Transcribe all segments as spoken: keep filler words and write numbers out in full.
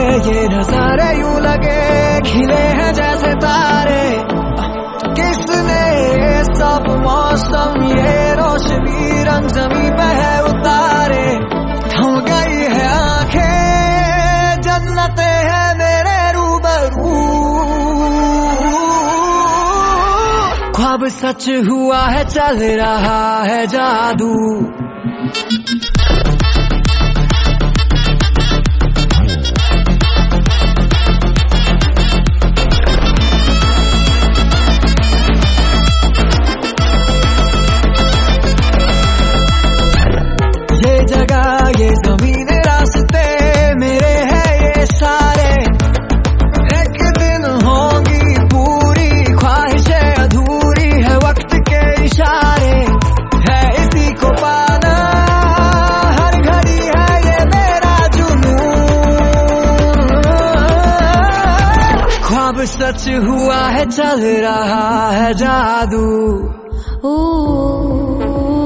ये नजारे यूं लगे खिले हैं जैसे तारे। किसने ये सब मौसम ये रोशनी रंग जमी पे है उतारे। थम गई है आंखें जन्नते है मेरे रूबरू। ख्वाब सच हुआ है चल रहा है जादू। ये जगह ये जमीन रास्ते मेरे हैं ये सारे। एक दिन होंगी पूरी ख्वाहिशें अधूरी है वक्त के इशारे। है इसी को पाना हर घड़ी है ये मेरा जुनून। ख्वाब सच हुआ है चल रहा है जादू। ओ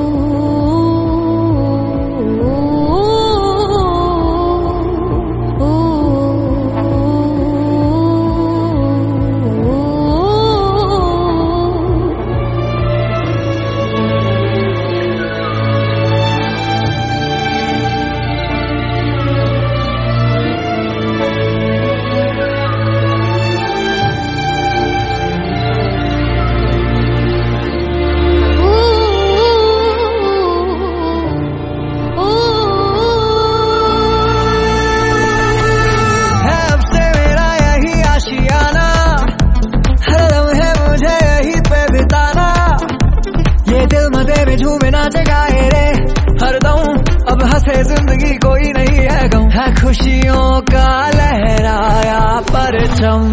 झूमे नाचे गाए रे हरदम अब हंसे जिंदगी कोई नहीं है गम। है खुशियों का लहराया परचम।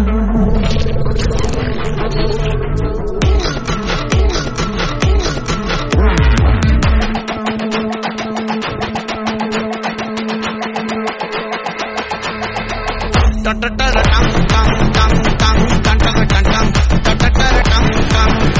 टम टम टम टम टम टम टम टम टम टम टम